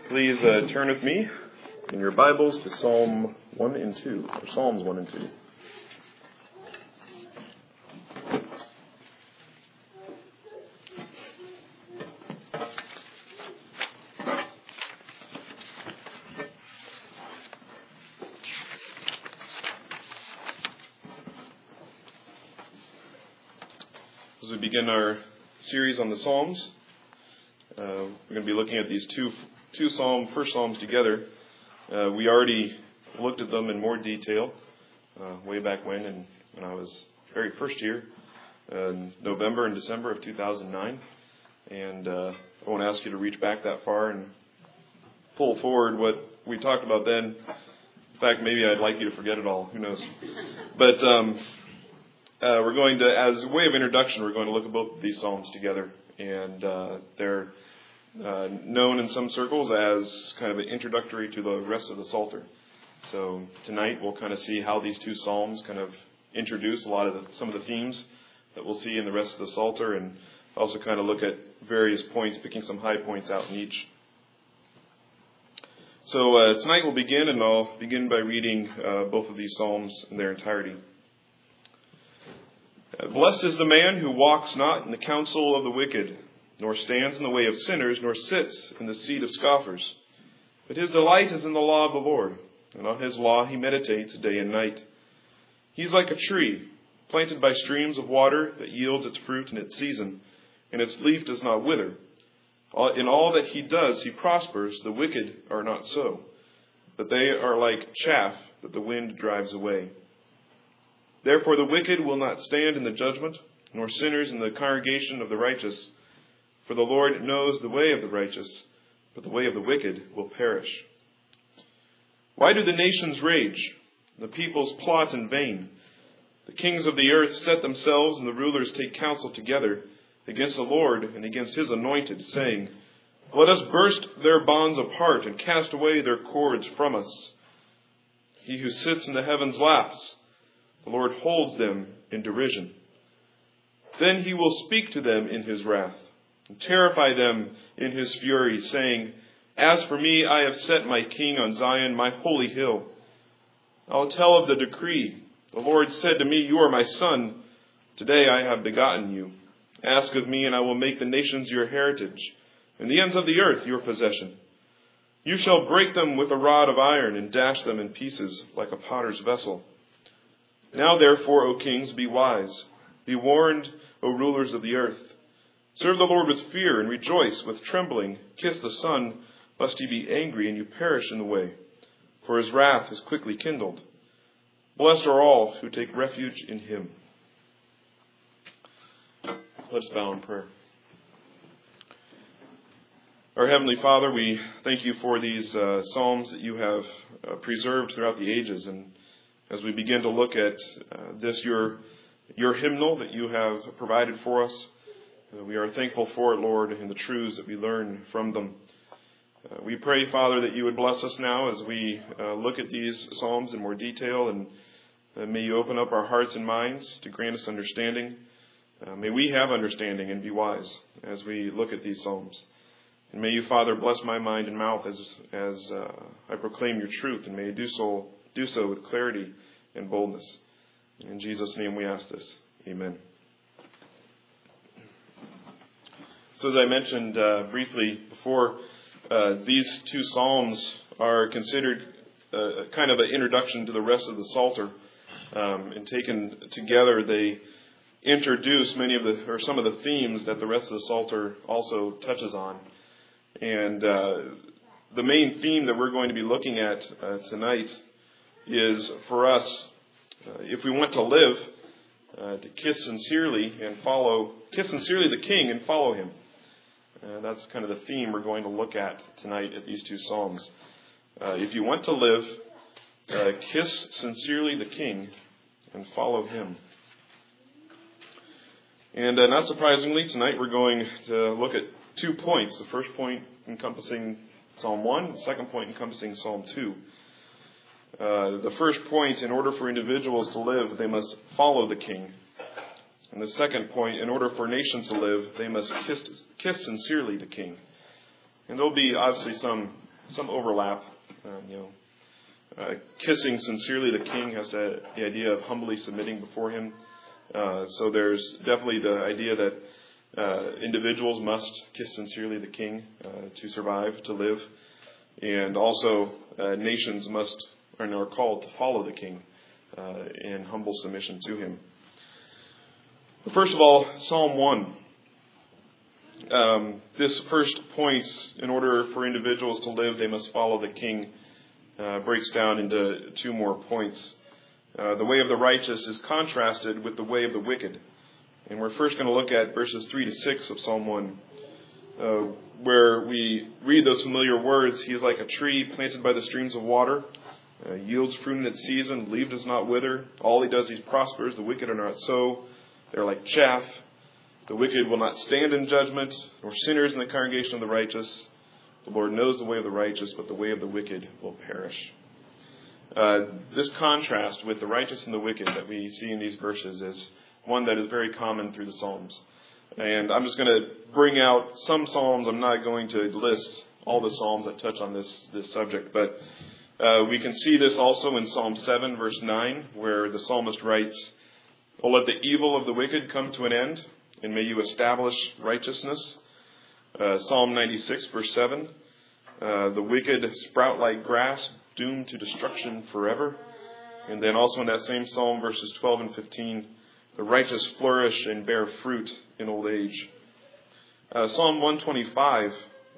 Please turn with me in your Bibles to Psalm 1 and 2, or Psalms 1 and 2. As we begin our series on the Psalms, we're going to be looking at these first Psalms together. We already looked at them in more detail way back when I was very first year, November and December of 2009. And I won't ask you to reach back that far and pull forward what we talked about then. In fact, maybe I'd like you to forget it all. Who knows? But we're going to, as a way of introduction, we're going to look at both of these Psalms together. And they're known in some circles as kind of an introductory to the rest of the Psalter. So tonight we'll kind of see how these two Psalms kind of introduce some of the themes that we'll see in the rest of the Psalter, and also kind of look at various points, picking some high points out in each. So tonight we'll begin, and I'll begin by reading both of these Psalms in their entirety. Blessed is the man who walks not in the counsel of the wicked, nor stands in the way of sinners, nor sits in the seat of scoffers. But his delight is in the law of the Lord, and on his law he meditates day and night. He is like a tree planted by streams of water that yields its fruit in its season, and its leaf does not wither. In all that he does he prospers. The wicked are not so, but they are like chaff that the wind drives away. Therefore the wicked will not stand in the judgment, nor sinners in the congregation of the righteous. For the Lord knows the way of the righteous, but the way of the wicked will perish. Why do the nations rage? The peoples plot in vain. The kings of the earth set themselves, and the rulers take counsel together against the Lord and against his anointed, saying, Let us burst their bonds apart and cast away their cords from us. He who sits in the heavens laughs. The Lord holds them in derision. Then he will speak to them in his wrath, and terrify them in his fury, saying, As for me, I have set my king on Zion, my holy hill. I will tell of the decree. The Lord said to me, You are my son. Today I have begotten you. Ask of me, and I will make the nations your heritage, and the ends of the earth your possession. You shall break them with a rod of iron, and dash them in pieces like a potter's vessel. Now therefore, O kings, be wise. Be warned, O rulers of the earth. Serve the Lord with fear and rejoice with trembling. Kiss the Son, lest he be angry and you perish in the way, for his wrath is quickly kindled. Blessed are all who take refuge in him. Let's bow in prayer. Our Heavenly Father, we thank you for these Psalms that you have preserved throughout the ages. And as we begin to look at this, your hymnal that you have provided for us, we are thankful for it, Lord, and the truths that we learn from them. We pray, Father, that you would bless us now as we look at these Psalms in more detail, and may you open up our hearts and minds to grant us understanding. May we have understanding and be wise as we look at these Psalms. And may you, Father, bless my mind and mouth as I proclaim your truth, and may you do so with clarity and boldness. In Jesus' name we ask this. Amen. So as I mentioned briefly before, these two Psalms are considered kind of an introduction to the rest of the Psalter. And taken together, they introduce some of the themes that the rest of the Psalter also touches on. And the main theme that we're going to be looking at tonight is for us, if we want to live, to kiss sincerely the King and follow him. That's kind of the theme we're going to look at tonight at these two Psalms. If you want to live, kiss sincerely the King and follow him. And not surprisingly, tonight we're going to look at 2 points. The first point encompassing Psalm 1, the second point encompassing Psalm 2. The first point, in order for individuals to live, they must follow the King. And the second point, in order for nations to live, they must kiss sincerely the King. And there'll be obviously some some overlap. Kissing sincerely the king has the idea of humbly submitting before him. So there's definitely the idea that individuals must kiss sincerely the king to survive, to live. And also nations are called to follow the king in humble submission to him. But first of all, Psalm 1. This first point, in order for individuals to live, they must follow the king, breaks down into two more points. The way of the righteous is contrasted with the way of the wicked. And we're first going to look at verses 3 to 6 of Psalm 1, where we read those familiar words. He is like a tree planted by the streams of water, yields fruit in its season, leaf does not wither. All he does, he prospers. The wicked are not so. They're like chaff. The wicked will not stand in judgment, nor sinners in the congregation of the righteous. The Lord knows the way of the righteous, but the way of the wicked will perish. This contrast with the righteous and the wicked that we see in these verses is one that is very common through the Psalms. And I'm just going to bring out some Psalms. I'm not going to list all the Psalms that touch on this subject, but we can see this also in Psalm 7, verse 9, where the psalmist writes, "O let the evil of the wicked come to an end, and may you establish righteousness." Psalm 96, verse 7, "The wicked sprout like grass, doomed to destruction forever." And then also in that same psalm, verses 12 and 15, "The righteous flourish and bear fruit in old age." Psalm 125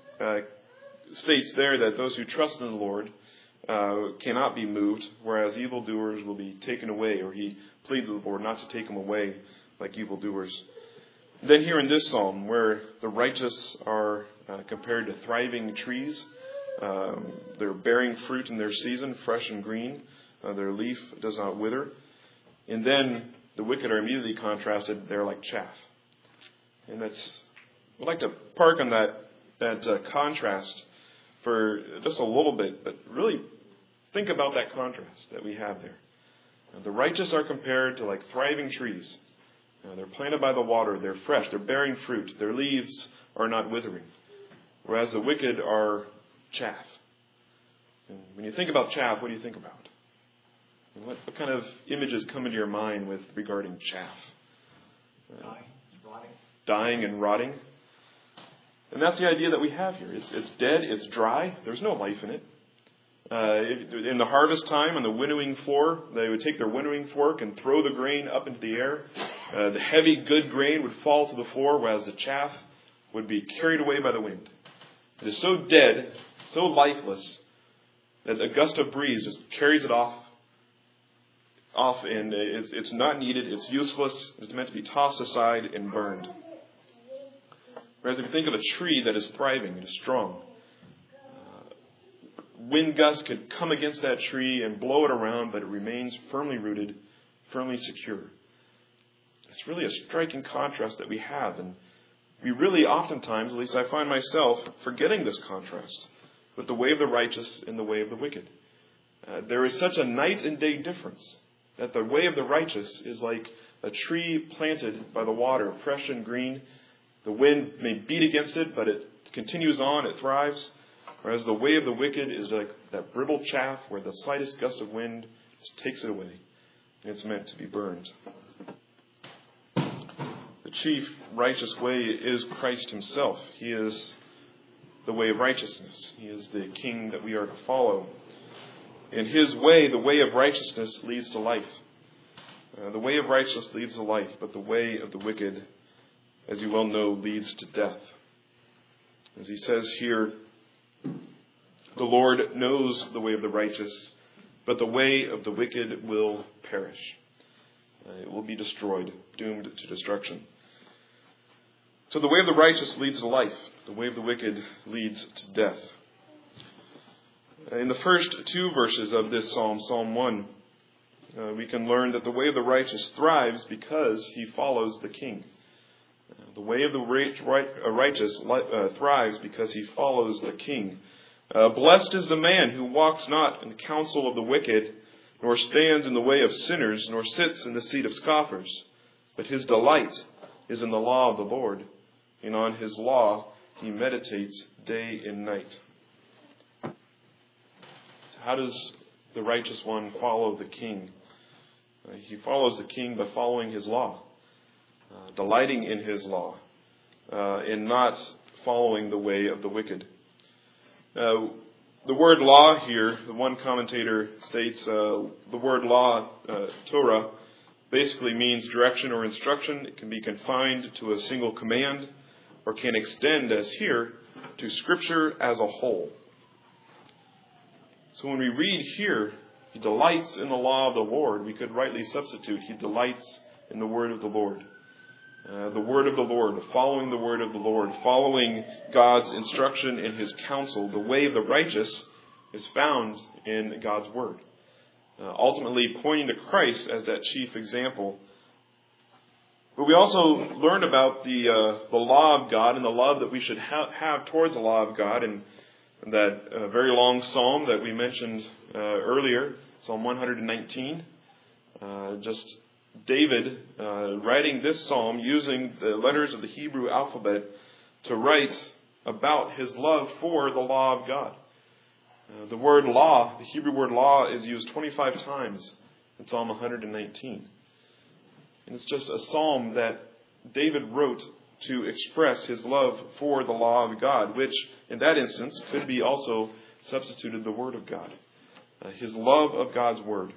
states there that those who trust in the Lord cannot be moved, whereas evildoers will be taken away, or he pleads with the Lord not to take them away like evildoers. Then here in this psalm, where the righteous are compared to thriving trees, they're bearing fruit in their season, fresh and green. Their leaf does not wither. And then the wicked are immediately contrasted. They're like chaff. And I'd like to park on that contrast for just a little bit, but really think about that contrast that we have there. The righteous are compared to like thriving trees. They're planted by the water. They're fresh. They're bearing fruit. Their leaves are not withering. Whereas the wicked are chaff. And when you think about chaff, what do you think about? And what kind of images come into your mind regarding chaff? Dying and rotting. And that's the idea that we have here. It's dead. It's dry. There's no life in it. In the harvest time on the winnowing floor, they would take their winnowing fork and throw the grain up into the air. The heavy, good grain would fall to the floor, whereas the chaff would be carried away by the wind. It is so dead, so lifeless, that a gust of breeze just carries it off, and it's not needed, it's useless, it's meant to be tossed aside and burned. Whereas if you think of a tree that is thriving and is strong, wind gusts could come against that tree and blow it around, but it remains firmly rooted, firmly secure. It's really a striking contrast that we have, and we really oftentimes, at least I find myself, forgetting this contrast with the way of the righteous and the way of the wicked. There is such a night and day difference that the way of the righteous is like a tree planted by the water, fresh and green. The wind may beat against it, but it continues on, it thrives. Whereas the way of the wicked is like that brittle chaff where the slightest gust of wind just takes it away. And it's meant to be burned. The chief righteous way is Christ himself. He is the way of righteousness. He is the king that we are to follow. In his way, the way of righteousness leads to life. The way of righteousness leads to life, but the way of the wicked, as you well know, leads to death. As he says here, the Lord knows the way of the righteous, but the way of the wicked will perish. It will be destroyed, doomed to destruction. So the way of the righteous leads to life. The way of the wicked leads to death. In the first two verses of this psalm, Psalm 1, we can learn that the way of the righteous thrives because he follows the king. The way of the righteous thrives because he follows the king. Blessed is the man who walks not in the counsel of the wicked, nor stands in the way of sinners, nor sits in the seat of scoffers. But his delight is in the law of the Lord, and on his law he meditates day and night. how does the righteous one follow the king? He follows the king by following his law, delighting in his law, and not following the way of the wicked. The word law here, the one commentator states, the word law, Torah, basically means direction or instruction. It can be confined to a single command, or can extend, as here, to Scripture as a whole. So when we read here, he delights in the law of the Lord, we could rightly substitute, he delights in the word of the Lord. The word of the Lord, following the word of the Lord, following God's instruction in his counsel. The way of the righteous is found in God's word. Ultimately pointing to Christ as that chief example. But we also learned about the law of God and the love that we should have towards the law of God, and that very long psalm that we mentioned earlier, Psalm 119. Just David writing this psalm using the letters of the Hebrew alphabet to write about his love for the law of God. The word law, the Hebrew word law, is used 25 times in Psalm 119. And it's just a psalm that David wrote to express his love for the law of God, which in that instance could be also substituted the word of God. His love of God's word.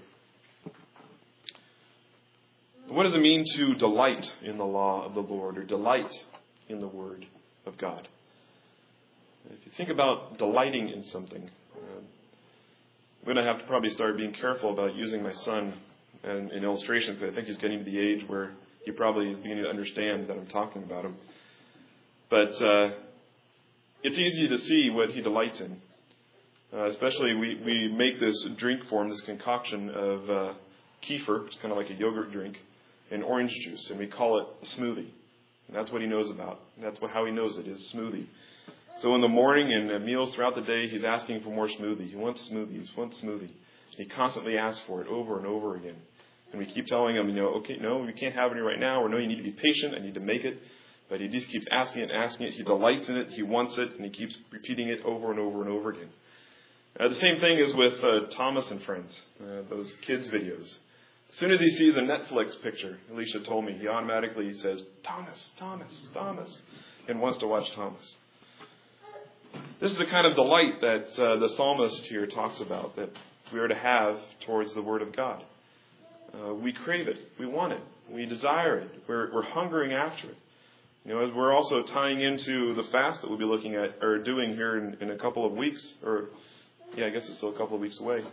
What does it mean to delight in the law of the Lord, or delight in the word of God? If you think about delighting in something, I'm going to have to probably start being careful about using my son in illustrations, because I think he's getting to the age where he probably is beginning to understand that I'm talking about him. But it's easy to see what he delights in. Especially we make this drink form, this concoction of kefir, it's kind of like a yogurt drink, and orange juice, and we call it a smoothie. And that's what he knows about. And that's how he knows it, is smoothie. So in the morning and at meals throughout the day, he's asking for more smoothie. He wants smoothie. He wants smoothie. And he constantly asks for it over and over again. And we keep telling him, okay, no, we can't have any right now, or no, you need to be patient, I need to make it. But he just keeps asking it and asking it. He delights in it, he wants it, and he keeps repeating it over and over and over again. The same thing is with Thomas and Friends, those kids' videos. As soon as he sees a Netflix picture, Alicia told me, he automatically says, Thomas, Thomas, Thomas, and wants to watch Thomas. This is the kind of delight that the psalmist here talks about, that we are to have towards the Word of God. We crave it. We want it. We desire it. We're hungering after it. As we're also tying into the fast that we'll be looking at, or doing here in a couple of weeks, I guess it's still a couple of weeks away.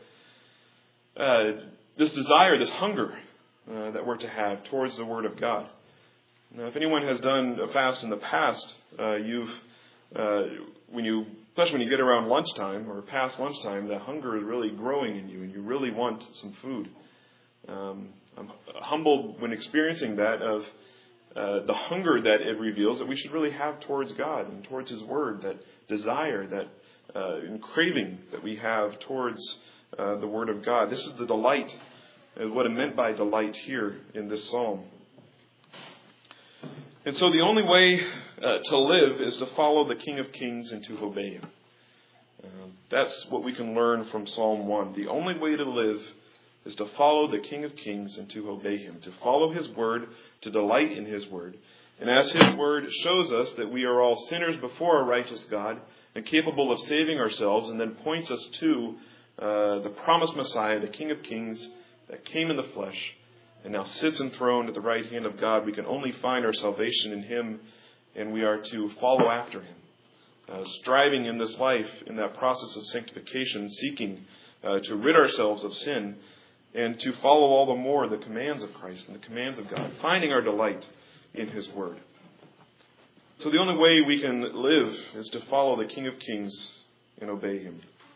This desire, this hunger that we're to have towards the Word of God. Now, if anyone has done a fast in the past, especially when you get around lunchtime or past lunchtime, the hunger is really growing in you, and you really want some food. I'm humbled when experiencing that of the hunger that it reveals that we should really have towards God and towards His Word, that desire, that craving that we have towards the Word of God. This is the delight, what it meant by delight here in this psalm. And so the only way to live is to follow the King of Kings and to obey Him. That's what we can learn from Psalm 1. The only way to live is to follow the King of Kings and to obey Him, to follow His Word, to delight in His Word. And as His Word shows us that we are all sinners before a righteous God and capable of saving ourselves, and then points us to the promised Messiah, the King of Kings, that came in the flesh and now sits enthroned at the right hand of God. We can only find our salvation in Him, and we are to follow after Him, striving in this life, in that process of sanctification, seeking to rid ourselves of sin, and to follow all the more the commands of Christ and the commands of God, finding our delight in His Word. So the only way we can live is to follow the King of Kings and obey Him.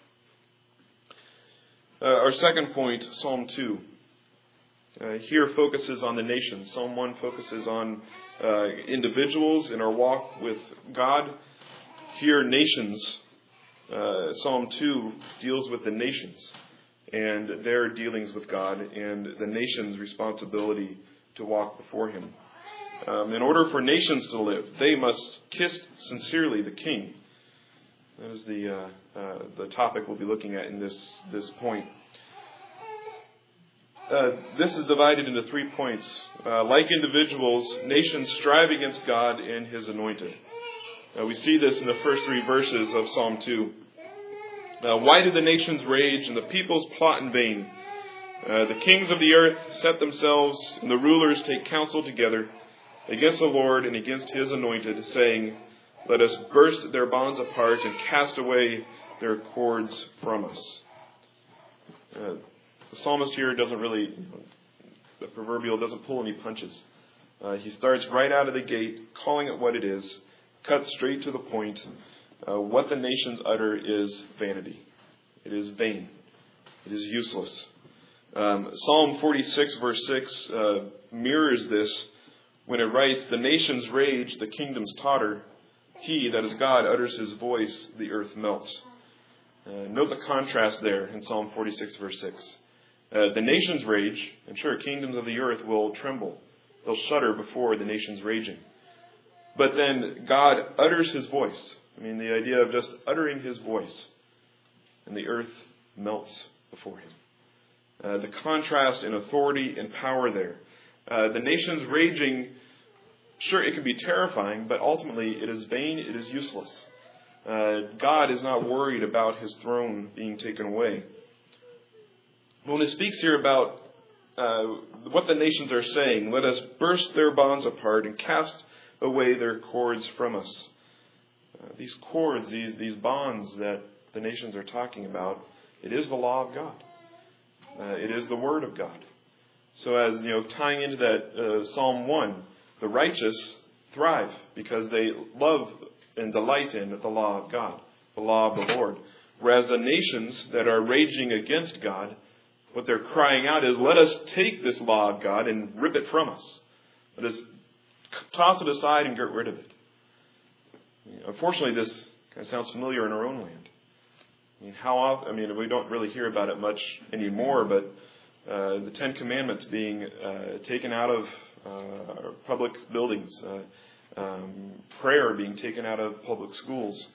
Our second point, Psalm 2. Here focuses on the nations. Psalm 1 focuses on individuals in our walk with God. Here, nations. Psalm 2 deals with the nations and their dealings with God and the nation's responsibility to walk before Him. In order for nations to live, they must kiss sincerely the King. That is the topic we'll be looking at in this point. This is divided into 3 points. Like individuals, nations strive against God and His anointed. We see this in the first 3 verses of Psalm 2. Why do the nations rage and the peoples plot in vain? The kings of the earth set themselves, and the rulers take counsel together against the Lord and against His anointed, saying, let us burst their bonds apart and cast away their cords from us. The psalmist here doesn't really, the proverbial doesn't pull any punches. He starts right out of the gate, calling it what it is, cut straight to the point. What the nations utter is vanity. It is vain. It is useless. Psalm 46 verse 6 mirrors this when it writes, the nations rage, the kingdoms totter. He, that is God, utters His voice, the earth melts. Note the contrast there in Psalm 46 verse 6. The nations rage, and sure, kingdoms of the earth will tremble. They'll shudder before the nations raging. But then God utters His voice. I mean, the idea of just uttering His voice, and the earth melts before Him. The contrast in authority and power there. The nations raging, sure, it can be terrifying, but ultimately it is vain, it is useless. God is not worried about His throne being taken away. When it speaks here about what the nations are saying, let us burst their bonds apart and cast away their cords from us. These cords, these bonds that the nations are talking about, it is the law of God. It is the Word of God. So as, tying into that Psalm 1, the righteous thrive because they love and delight in the law of God, the law of the Lord. Whereas the nations that are raging against God, what they're crying out is, let us take this law of God and rip it from us. Let us toss it aside and get rid of it. Unfortunately, this kind of sounds familiar in our own land. How often? We don't really hear about it much anymore, but the Ten Commandments being taken out of public buildings, prayer being taken out of public schools,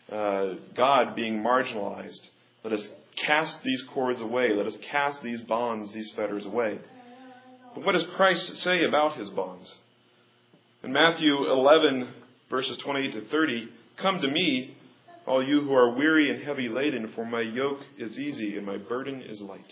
God being marginalized. Let us cast these cords away. Let us cast these bonds, these fetters away. But what does Christ say about His bonds? In Matthew 11, verses 28 to 30, come to me, all you who are weary and heavy laden, for my yoke is easy and my burden is light.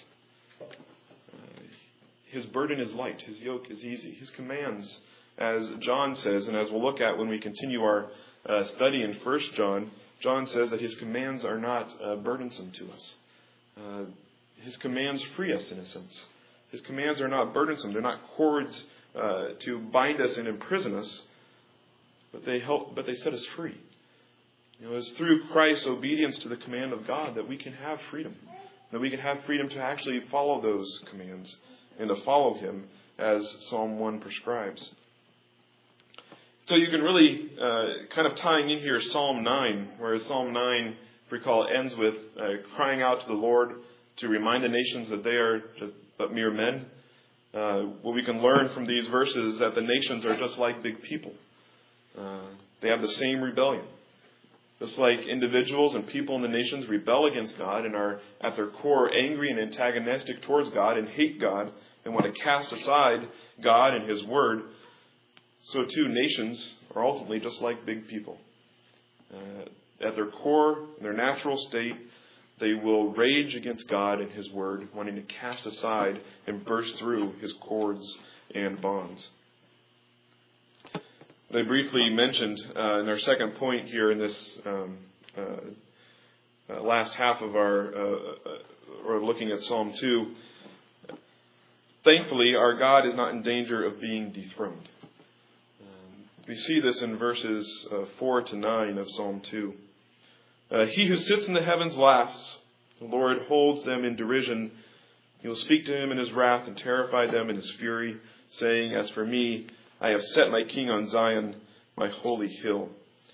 His burden is light. His yoke is easy. His commands, as John says, and as we'll look at when we continue our study in 1 John, John says that His commands are not burdensome to us. His commands free us in a sense. His commands are not burdensome. They're not cords to bind us and imprison us, but they set us free. It's through Christ's obedience to the command of God that we can have freedom. That we can have freedom to actually follow those commands and to follow Him as Psalm 1 prescribes. So you can really kind of tying in here Psalm 9, whereas Psalm 9, if you recall, ends with crying out to the Lord to remind the nations that they are but mere men. What we can learn from these verses is that the nations are just like big people. They have the same rebellion. Just like individuals and people in the nations rebel against God and are at their core angry and antagonistic towards God and hate God and want to cast aside God and His Word, so too nations are ultimately just like big people. At their core, in their natural state, they will rage against God and His Word, wanting to cast aside and burst through His cords and bonds. I briefly mentioned in our second point here in this last half of or looking at Psalm 2, thankfully our God is not in danger of being dethroned. We see this in verses 4 to 9 of Psalm 2. He who sits in the heavens laughs. The Lord holds them in derision. He will speak to him in His wrath and terrify them in His fury, saying, as for me, I have set my king on Zion, my holy hill.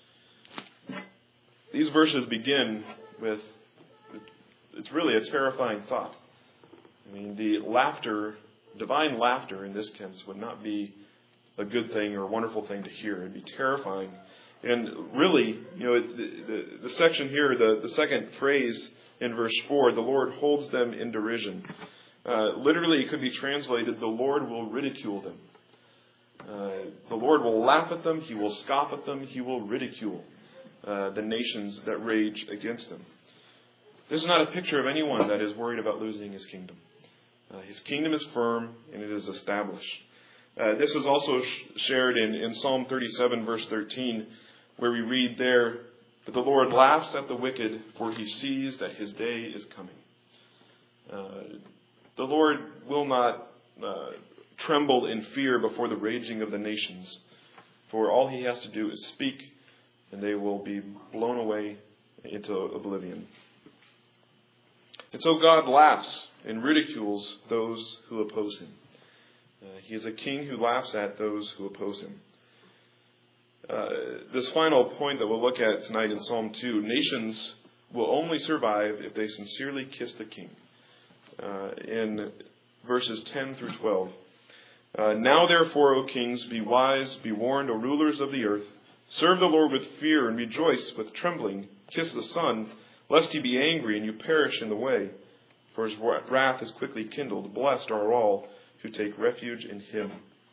These verses begin with, it's really a terrifying thought. The laughter, divine laughter in this sense, would not be a good thing or a wonderful thing to hear. It would be terrifying. And really, the section here, the second phrase in verse 4, the Lord holds them in derision. Literally, it could be translated, the Lord will ridicule them. The Lord will laugh at them, He will scoff at them, He will ridicule the nations that rage against them. This is not a picture of anyone that is worried about losing his kingdom. His kingdom is firm and it is established. This is also shared in Psalm 37, verse 13, where we read there, "But the Lord laughs at the wicked, for He sees that his day is coming." The Lord will not tremble in fear before the raging of the nations, for all He has to do is speak, and they will be blown away into oblivion. And so God laughs and ridicules those who oppose Him. He is a king who laughs at those who oppose Him. This final point that we'll look at tonight in Psalm 2, nations will only survive if they sincerely kiss the king. In verses 10 through 12. "Now therefore, O kings, be wise, be warned, O rulers of the earth. Serve the Lord with fear and rejoice with trembling. Kiss the Son, lest He be angry and you perish in the way. For His wrath is quickly kindled. Blessed are all who take refuge in Him."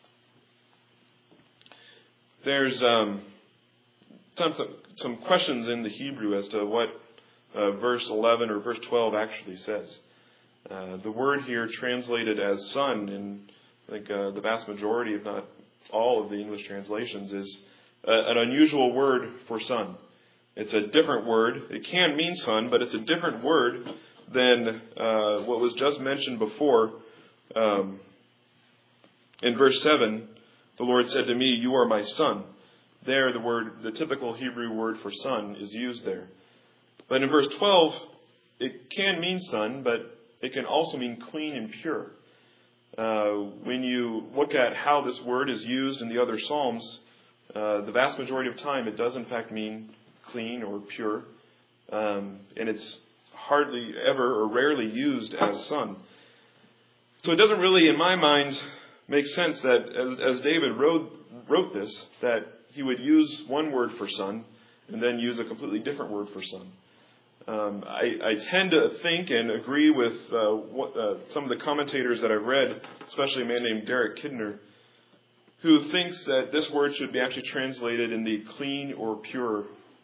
There's some questions in the Hebrew as to what verse 11 or verse 12 actually says. The word here translated as son, in I think the vast majority, if not all of the English translations, is an unusual word for son. It's a different word. It can mean son, but it's a different word than what was just mentioned before. In verse 7, the Lord said to me, "You are my son." There, the typical Hebrew word for son is used there. But in verse 12, it can mean son, but it can also mean clean and pure. When you look at how this word is used in the other Psalms, the vast majority of time it does in fact mean clean or pure. And it's hardly ever or rarely used as son. So it doesn't really, in my mind, make sense that as David wrote this, that he would use one word for son and then use a completely different word for son. I tend to think and agree with some of the commentators that I've read, especially a man named Derek Kidner, who thinks that this word should be actually translated in the clean or pure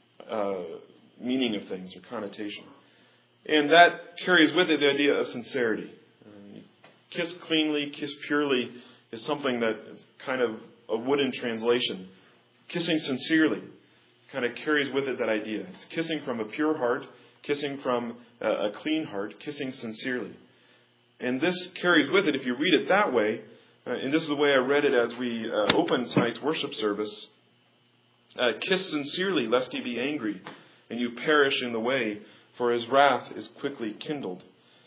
meaning of things or connotation. And that carries with it the idea of sincerity. Kiss cleanly, kiss purely is something that is kind of a wooden translation. Kissing sincerely kind of carries with it that idea. It's kissing from a pure heart, kissing from a clean heart, kissing sincerely. And this carries with it, if you read it that way, and this is the way I read it as we opened tonight's worship service, kiss sincerely, lest He be angry, and you perish in the way, for His wrath is quickly kindled.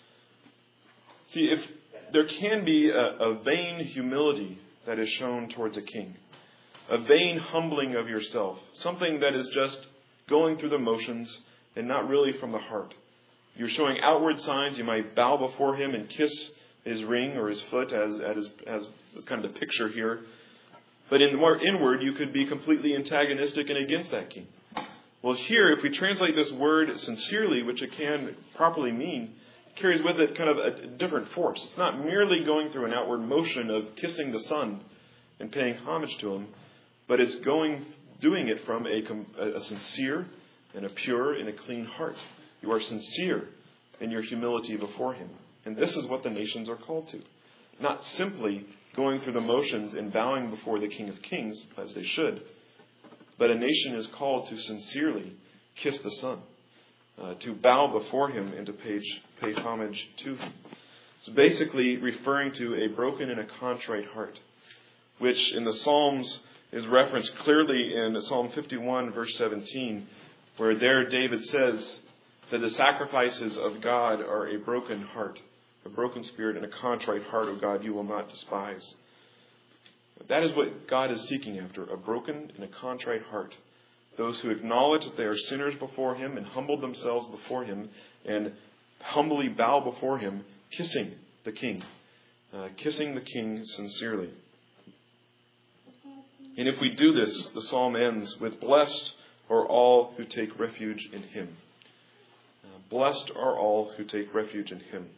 See, if there can be a vain humility that is shown towards a king, a vain humbling of yourself, something that is just going through the motions and not really from the heart. You're showing outward signs. You might bow before Him and kiss His ring or His foot, as kind of the picture here. But in more inward, you could be completely antagonistic and against that king. Well, here, if we translate this word sincerely, which it can properly mean, it carries with it kind of a different force. It's not merely going through an outward motion of kissing the Son and paying homage to Him, but it's doing it from a sincere and a pure and a clean heart. You are sincere in your humility before Him. And this is what the nations are called to. Not simply going through the motions and bowing before the King of Kings, as they should, but a nation is called to sincerely kiss the Son, to bow before Him and to pay homage to Him. It's basically referring to a broken and a contrite heart, which in the Psalms is referenced clearly in Psalm 51, verse 17, where there David says that the sacrifices of God are a broken heart, a broken spirit, and a contrite heart, O God, you will not despise. That is what God is seeking after, a broken and a contrite heart. Those who acknowledge that they are sinners before Him and humble themselves before Him and humbly bow before Him, kissing the King sincerely. And if we do this, the psalm ends with, "Blessed are all who take refuge in him." Blessed are all who take refuge in him.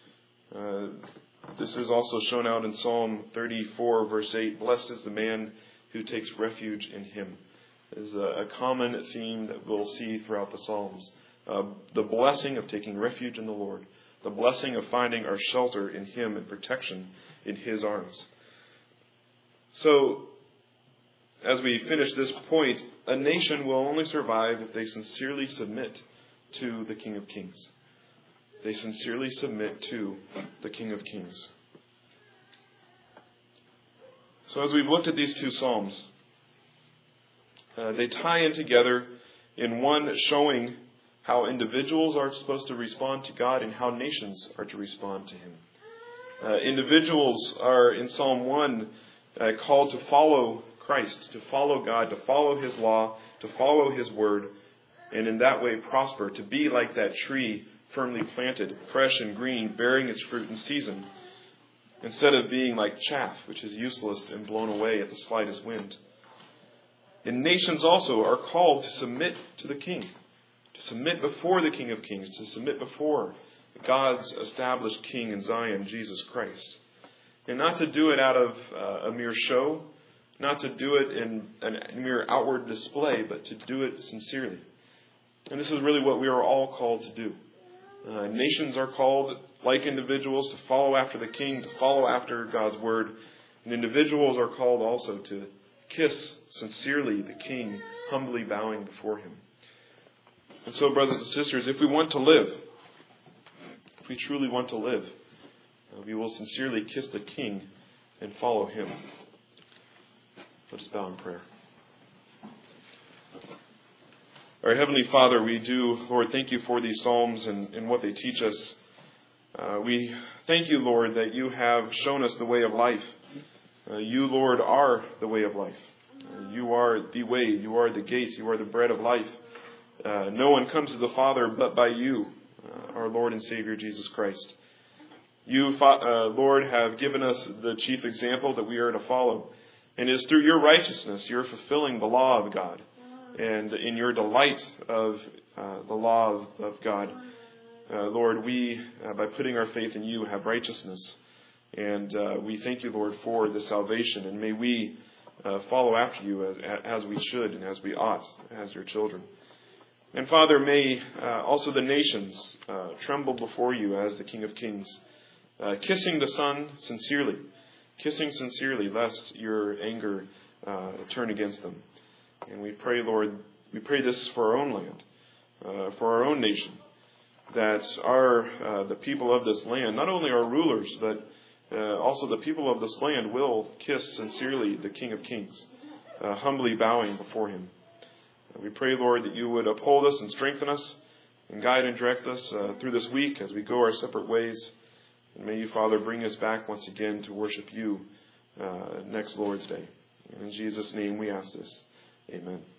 This is also shown out in Psalm 34, verse 8. "Blessed is the man who takes refuge in him." It is a common theme that we'll see throughout the Psalms. The blessing of taking refuge in the Lord. The blessing of finding our shelter in him and protection in his arms. So, as we finish this point, a nation will only survive if they sincerely submit to the King of Kings. They sincerely submit to the King of Kings. So as we've looked at these two Psalms, they tie in together in one showing how individuals are supposed to respond to God and how nations are to respond to him. Individuals are, in Psalm 1, called to follow Christ, to follow God, to follow his law, to follow his word, and in that way prosper, to be like that tree firmly planted, fresh and green, bearing its fruit in season, instead of being like chaff, which is useless and blown away at the slightest wind. And nations also are called to submit to the King, to submit before the King of Kings, to submit before God's established King in Zion, Jesus Christ. And not to do it out of a mere show, not to do it in a mere outward display, but to do it sincerely. And this is really what we are all called to do. Nations are called, like individuals, to follow after the King, to follow after God's word. And individuals are called also to kiss sincerely the King, humbly bowing before him. And so, brothers and sisters, if we want to live, if we truly want to live, we will sincerely kiss the King and follow him. Let us bow in prayer. Our Heavenly Father, we do, Lord, thank you for these Psalms and what they teach us. We thank you, Lord, that you have shown us the way of life. You, Lord, are the way of life. You are the way. You are the gate. You are the bread of life. No one comes to the Father but by you, our Lord and Savior, Jesus Christ. You, Lord, have given us the chief example that we are to follow. And it is through your righteousness you're fulfilling the law of God. And in your delight of the law of God, Lord, we, by putting our faith in you, have righteousness. And we thank you, Lord, for the salvation. And may we follow after you as we should and as we ought, as your children. And Father, may also the nations tremble before you as the King of Kings, kissing the Son sincerely, lest your anger turn against them. And we pray, Lord, we pray this for our own land, for our own nation, that the people of this land, not only our rulers, but also the people of this land will kiss sincerely the King of Kings, humbly bowing before him. We pray, Lord, that you would uphold us and strengthen us and guide and direct us through this week as we go our separate ways. And may you, Father, bring us back once again to worship you next Lord's Day. In Jesus' name we ask this. Amen.